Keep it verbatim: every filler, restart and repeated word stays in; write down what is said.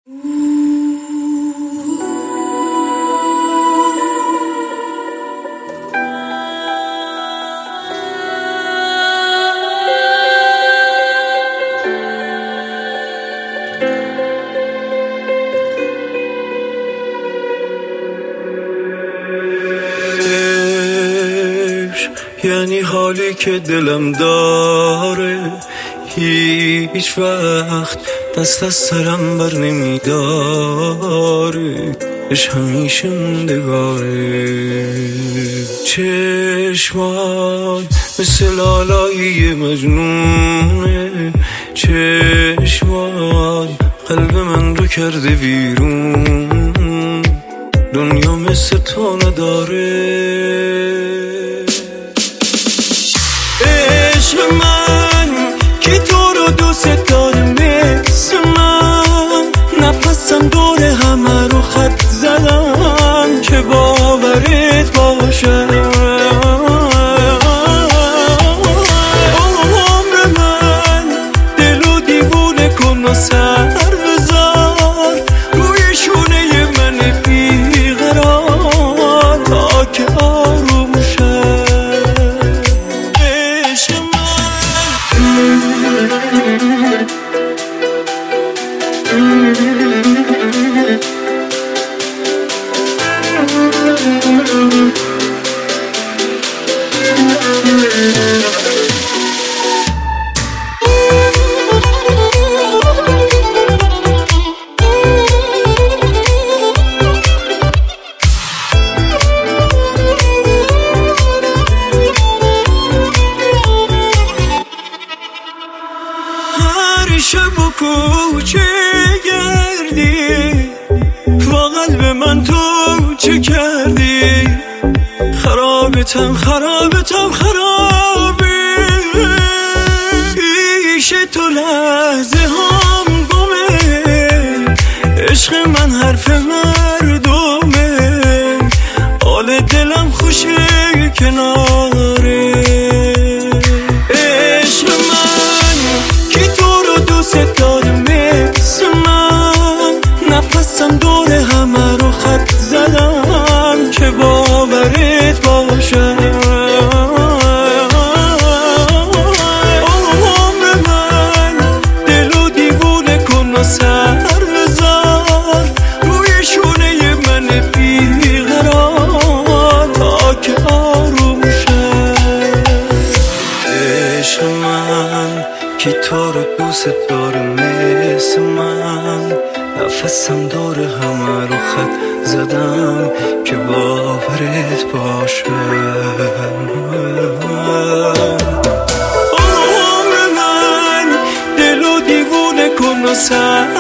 یعنی حالی که دلم داره هیچ وقت دست از سرم بر نمیداره، اش همیشه موندگاره. چشمات مثل لالایی مجنونه، چشمات قلب من رو کرده ویرون، دنیا مثل تو نداره. عشق من که تو رو دوست داره مثل من، نفسم دور همه رو خط زدم که باورت باشه. عمر من دلو دیوونه کن و سر بذار روی شونه من بیقرار تا که آروم شه. هر شب و کوچه گردی با قلب من تو چه کردی؟ خرابتم خرابتم خرابی، پیش تو لحظه هم گمه، عشق من حرف مردمه، حال دلم خوشه کناره. عشق من که تو رو دوست داره مثل من، نفسم دور همه رو خط زدم که باورت باشه. عمر من دلو دیوونه کن و سر بذار روی شونه من بیقرار تا که آروم شه. عشق من که تو رو دوست داره مثل من، نفسم دور همه رو خط زدم که باورت باشه. عمر من دلو دیوونه کن و سر